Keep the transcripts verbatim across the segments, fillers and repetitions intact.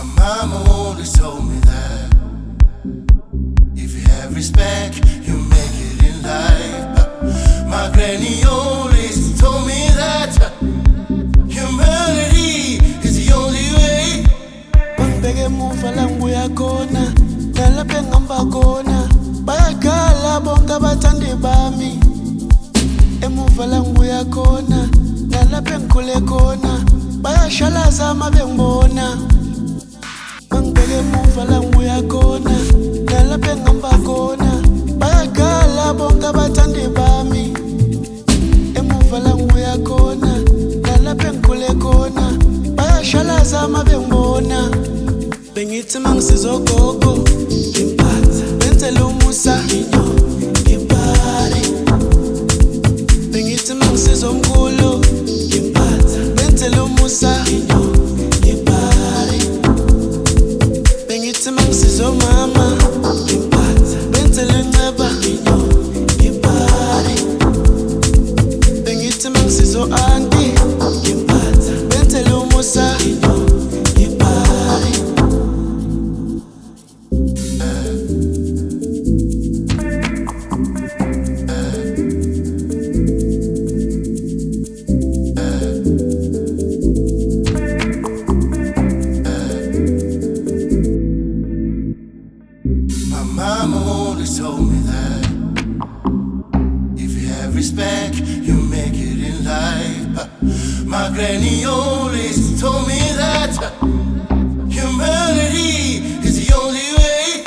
My mama always told me that if you have respect, you make it in life. My granny always told me that humanity is the only way. Bangibeke emuva la ngibuya khona, nalapha engihamba khona bayakhala bonke abathandi bami. Emuva la ngibuya khona, nalapha engikhule khona bayashalaza uma bengibona. Bangibeke emuva la ngibuya khona, nalapha engihamba khona bayakhala bonke abathandi bami. Emuva la ngibuya khona, nalapha engikhule khona bayashalaza uma bengibona. Bengithi mangisizwa gogo ngiphatha benzela umusa ngipare. Bengithi mangisizwa umkhulu ngiphatha benzela umusa ngipare. Bengithi mangisizwa mama ngiphatha benzela inceba ngipare. Bengithi mangisizwa auntie ngiphatha benzela umusa ngipare. My mama always told me that if you have respect, you make it in life. My granny always told me that humanity is the only way.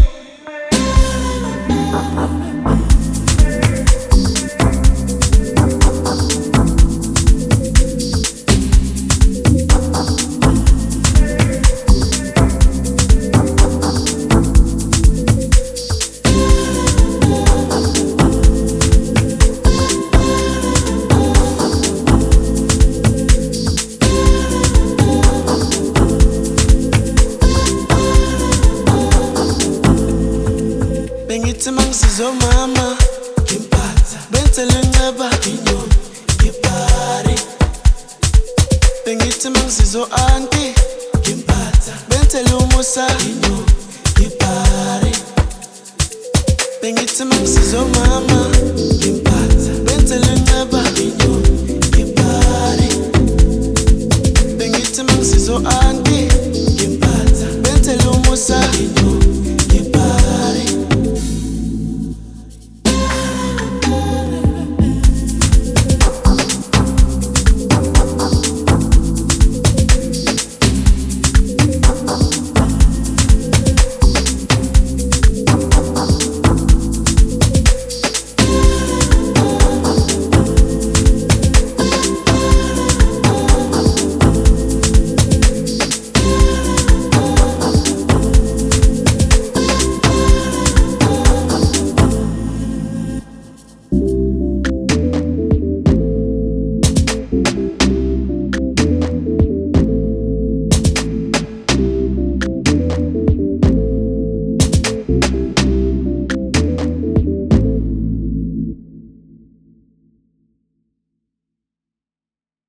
Bengithi mangisizwa mama ngiphatha benzela inceba ngipare. Bengithi mangisizwa auntie ngiphatha benzela umusa ngipare. Bengithi mangisizwa mama ngiphatha benzela inceba ngipare. Bengithi mangisizwa auntie